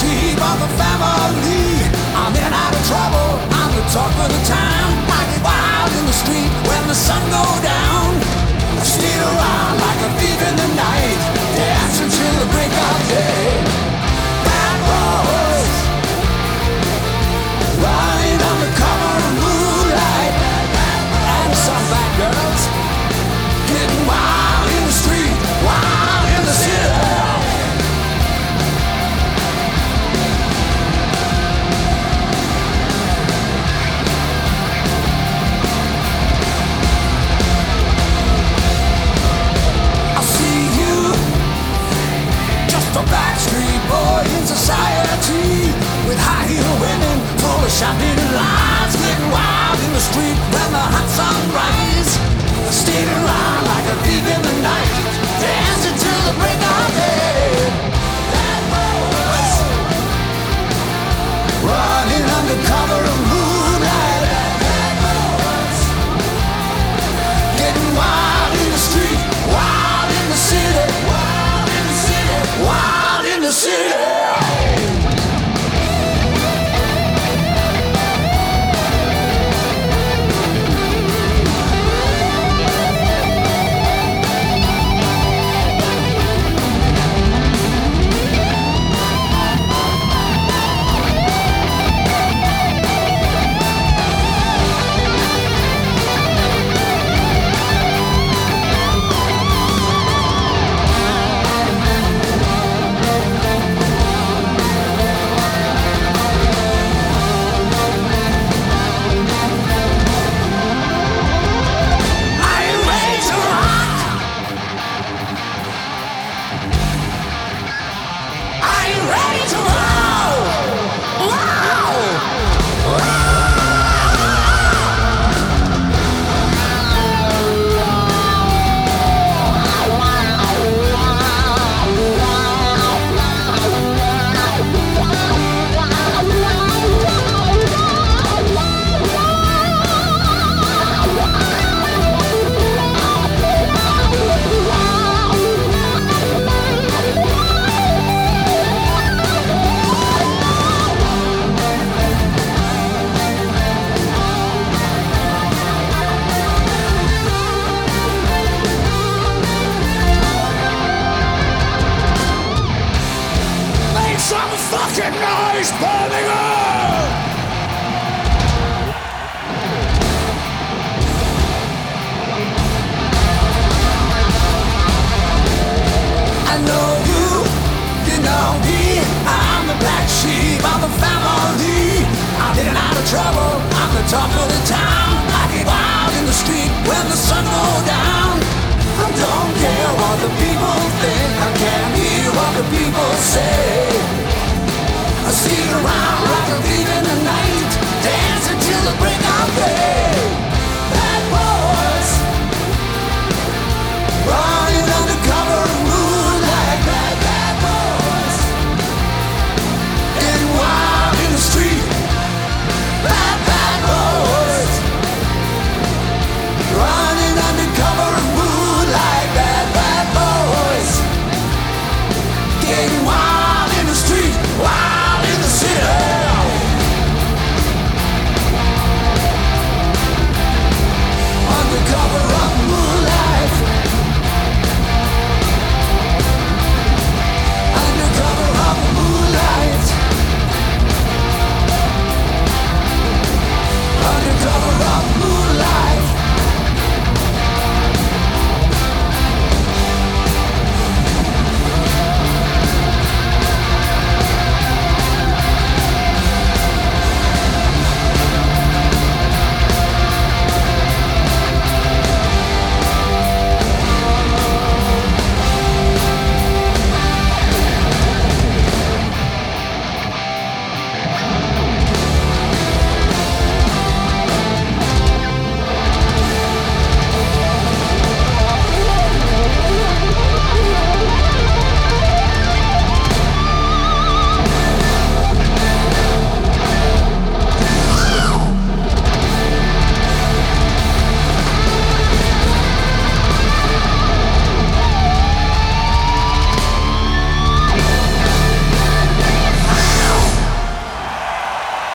sheep of the family. I'm in and out of trouble, I'm the talk of the town. I get wild in the street when the sun goes down. I sneak around like a thief in the night, dancing till the break of day. Bad boys, running under cover of moonlight, and some bad girls getting wild in the street, wild in the city. A backstreet boy in society, with high heel women full of shopping lines, getting wild in the street when the hot sun rises. Stealing around like a thief in the night, dancing till the break of day. Bad boys, running under cover of moonlight. Bad boys, getting wild in the street, wild in the city, wild in the city, wild in the city. Fucking noise, Birmingham! I know you, you know me. I'm the black sheep of the family. I'm in and out of trouble, I'm the talk of the town. I get wild in the street when the sun goes down. I don't care what the people think, I can't hear what the people say. I see the